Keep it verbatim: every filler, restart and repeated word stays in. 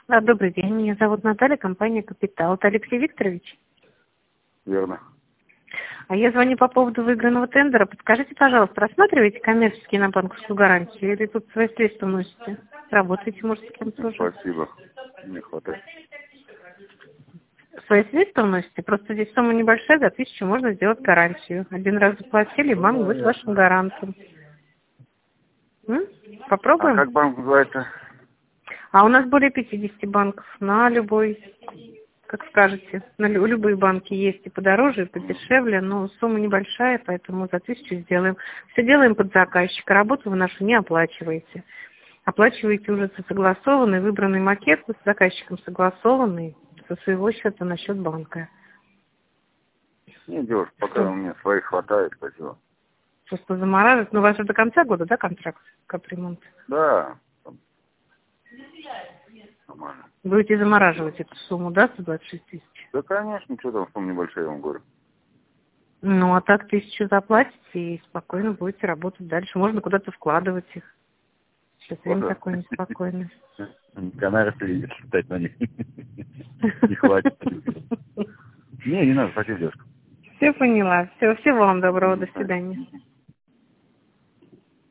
А, Добрый день, меня зовут Наталья, компания «Капитал». Это Алексей Викторович? Верно. А я звоню по поводу выигранного тендера. Подскажите, пожалуйста, рассматриваете коммерческие на банковскую гарантию или тут свои средства носите? Работаете, может, с кем-то уже? Спасибо. Не хватает. Свои средства носите? Просто здесь сумма небольшая, за тысячу можно сделать гарантию. Один раз заплатили, и банк будет вашим гарантом. М? А Попробуем? как банк называется? А у нас более пятидесяти банков на любой, как скажете, на лю- любые банки есть и подороже, и подешевле, но сумма небольшая, поэтому за тысячу сделаем. Все делаем под заказчика, работу вы нашу не оплачиваете. Оплачиваете уже за согласованный, выбранный макет, вы с заказчиком согласованный, со своего счета на счет банка. Не, девушка, пока Что? у меня своих хватает, спасибо. Просто замораживать. Ну, у вас же до конца года, да, контракт капремонт? Да, там, нормально. Будете замораживать эту сумму, да, сто двадцать шесть тысяч? Да, конечно, что там, сумма небольшая, я вам говорю. Ну, а так тысячу заплатите и спокойно будете работать дальше. Можно куда-то вкладывать их. Сейчас время Куда? такое неспокойное. Канары приедешь летать на них. Не хватит. Не, не надо, спасибо, девушка. Все поняла. Все, всего вам доброго. До свидания.